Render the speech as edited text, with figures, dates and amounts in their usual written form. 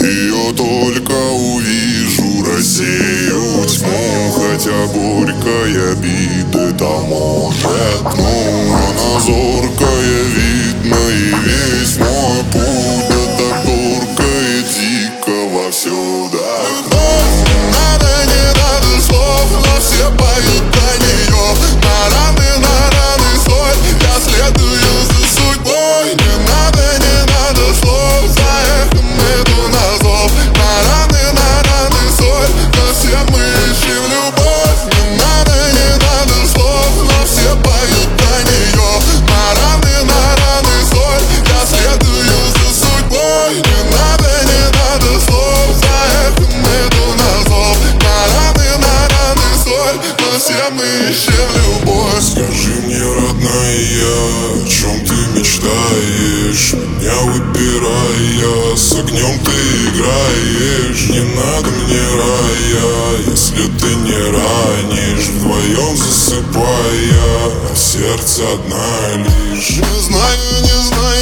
Ее только увижу, рассею тьму. Хотя горькая обида может, но она зоркая, видно, и весь мой путь до так горько и дико вовсюду. Не надо слов, но все поют про нее. На раны соль, я следую за судьбой. Не надо слов, за эхом иду на зов. На раны соль, но все мы ищем любовь. Не надо слов, но все поют про нее. На раны соль, я следую за судьбой. Не надо слов, за эхом иду на зов. На раны соль, но все мы ищем любовь. Скажи мне, родная, о чем ты мечтаешь? Меня выбирая, с огнем ты играешь. Не надо мне рая, если ты не ранишь. Вдвоем засыпая, а сердце одна лишь. Не знаю,